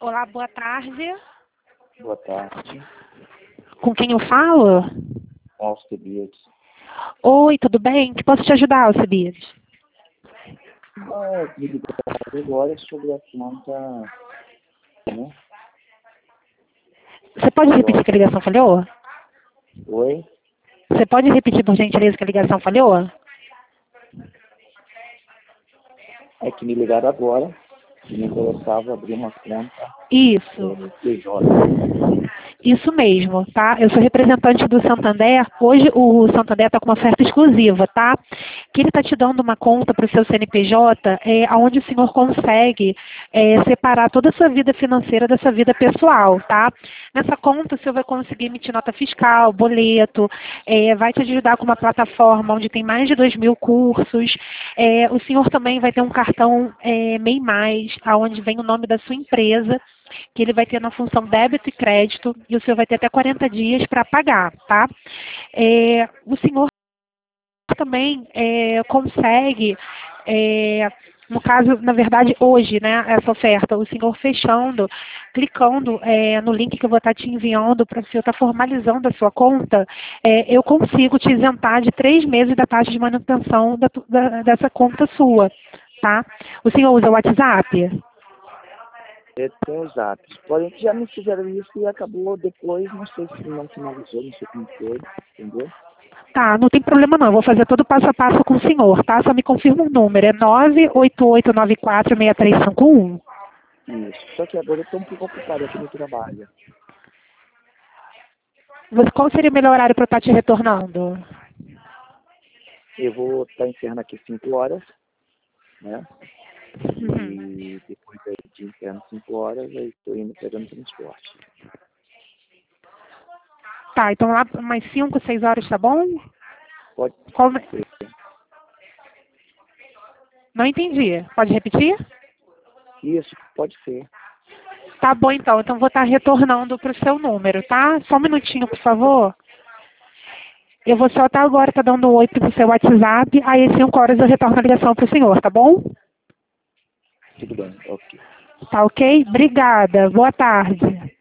Olá, boa tarde. Boa tarde, Com quem eu falo? Alcebiades. Oi, tudo bem? Que posso te ajudar, Alcebiades? Me ligaram agora sobre a conta, né? Você pode repetir que a ligação falhou? Oi? Você pode repetir, por gentileza, que a ligação falhou? É que me ligaram agora, que me interessava abrir uma conta Isso. PJ. Isso mesmo, tá? Eu sou representante do Santander. Hoje o Santander está com uma oferta exclusiva, tá? Que ele está te dando uma conta para o seu CNPJ, onde o senhor consegue separar toda a sua vida financeira da sua vida pessoal, tá? Nessa conta o senhor vai conseguir emitir nota fiscal, boleto, vai te ajudar com uma plataforma onde tem mais de 2.000 cursos. O senhor também vai ter um cartão MEI+, onde vem o nome da sua empresa, que ele vai ter na função débito e crédito, e o senhor vai ter até 40 dias para pagar, tá? O senhor também consegue, no caso, na verdade, hoje, né, essa oferta, o senhor fechando, clicando no link que eu vou estar te enviando para o senhor estar formalizando a sua conta, eu consigo te isentar de 3 meses da taxa de manutenção dessa conta sua, tá? O senhor usa o WhatsApp? Eu tenho os apps. Porém, já me fizeram isso e acabou depois, não sei se não finalizou, não sei como foi, entendeu? Tá, não tem problema não. Eu vou fazer todo o passo a passo com o senhor, tá? Só me confirma o número. É 988946351. Isso. Só que agora eu estou um pouco ocupado aqui no trabalho. Qual seria o melhor horário para eu estar te retornando? Eu vou estar encerrando aqui 5 horas, né? Uhum. E depois de encerrando 5 horas, eu estou indo pegando transporte. Tá, então lá mais 5, 6 horas, tá bom? Pode Qual... ser. Não entendi. Pode repetir? Isso, pode ser. Tá bom então. Então vou estar retornando para o seu número, tá? Só um minutinho, por favor. Eu vou só estar agora, tá dando um oi pro seu WhatsApp. Aí às 5 horas eu retorno a ligação pro senhor, tá bom? Tudo bem, ok. Tá ok? Obrigada. Boa tarde.